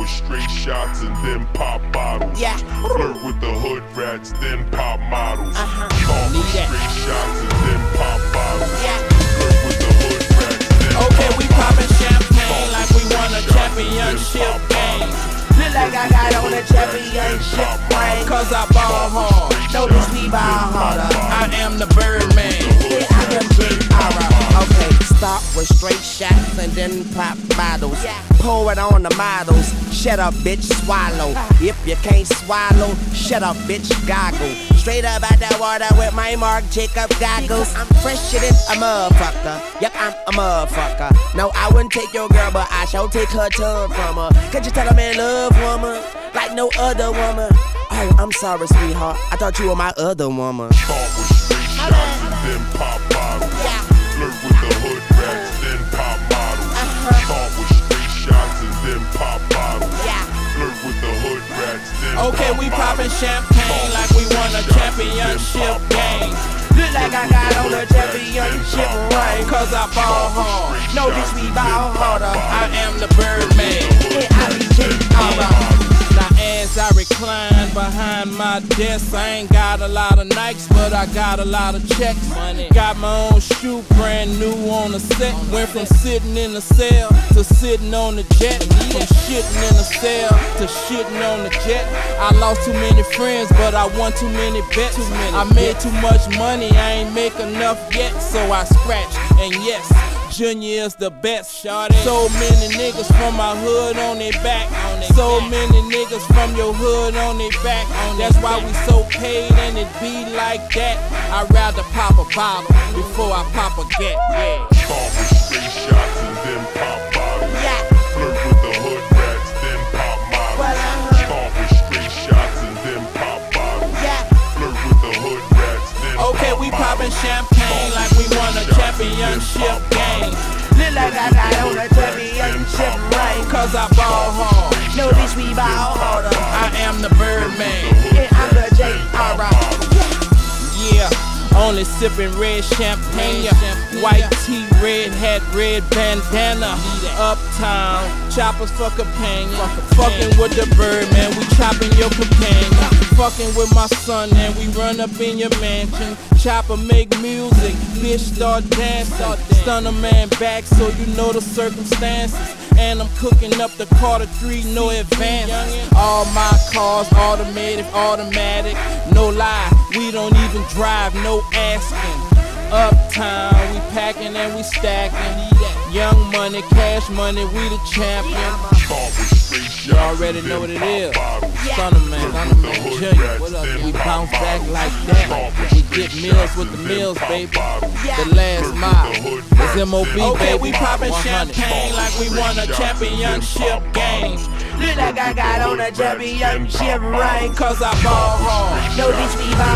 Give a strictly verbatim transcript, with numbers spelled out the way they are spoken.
with straight shots and then pop bottles. Yeah. Flirt with the hood rats, then pop models. Uh-huh. Talk with Need that. straight shots and then pop bottles. Yeah. Flirt with the hood rats, then Okay, pop we bottles. poppin' champagne Talk like with we won a straight shots and championship then pop game. bottles. Look like I got on a championship ring. Cause I ball hard, No, this we ball harder. I am the Birdman. Yeah, I am J R. Okay, start with straight shots and then pop bottles. Pour it on the models. Shut up, bitch, swallow. If you can't swallow, shut up, bitch, goggle. Straight up out that water with my Marc Jacob goggles. I'm fresher than a motherfucker. Yep, I'm a motherfucker. No, I wouldn't take your girl, but I shall take her tongue from her. Could you tell a man love woman like no other woman? Oh, I'm sorry, sweetheart. I thought you were my other woman. Talk with straight shots and then pop bottles. Yeah. Flirt with the hood rats, then pop models. Talk with straight shots and then pop bottles. Yeah. Flirt with the hood rats, then Okay, pop we bottles. poppin' champagne like we won a championship game. Look like I got on a championship ring. Cause I ball hard, No, this we ball harder. I am the Birdman. Yeah, I be J R. Now as I recline behind my desk, I ain't got a lot of Nikes, but I got a lot of checks. Money. Got my own shoe, brand new on the set. Went from sitting in the cell to sitting on the jet. From shitting in the cell to shitting on the jet. I lost too many friends, but I won too many bets. I made too much money, I ain't make enough yet, so I scratched. And yes, Junior is the best. So many niggas from my hood on their back. So many niggas from your hood on their back. That's why we so paid and it be like that. I'd rather pop a bottle before I pop a get. Yeah. Talk with straight shots and then pop bottles. Yeah. Flirt with the hood rats, then pop models. Well, uh-huh. Talk with straight shots and then pop bottles. Yeah. Flirt with the hood rats, then Okay, pop we bottles. poppin' champagne like we won a championship game. Look like I got on a championship ring. Cause I ball hard, No, this we ball harder. I am the Birdman. Yeah, I'm the J R. Yeah, only sipping red champagne. White tee, red hat, red bandana. Uptown, choppers for Capanga. Fucking with the Birdman, we chopping your companion. Fucking with my son and we run up in your mansion. Chopper make music, bitch start dancing. Stun a man back so you know the circumstances. And I'm cooking up the Carter three, no advances. All my cars automatic, automatic. No lie, we don't even drive, no asking. Uptown, we packing and we stacking. Young money, cash money, we the champion. Talk with straight shots You already and know then what it pop is. bottles. Son of man, son of man, Junior, what up? We bounce back like that. We get meals with the meals, baby. The last mile is M O B, baby. Okay, we poppin' champagne like we won a championship game. Look like I got on a championship ring. Cause I ball hard, No, this we ball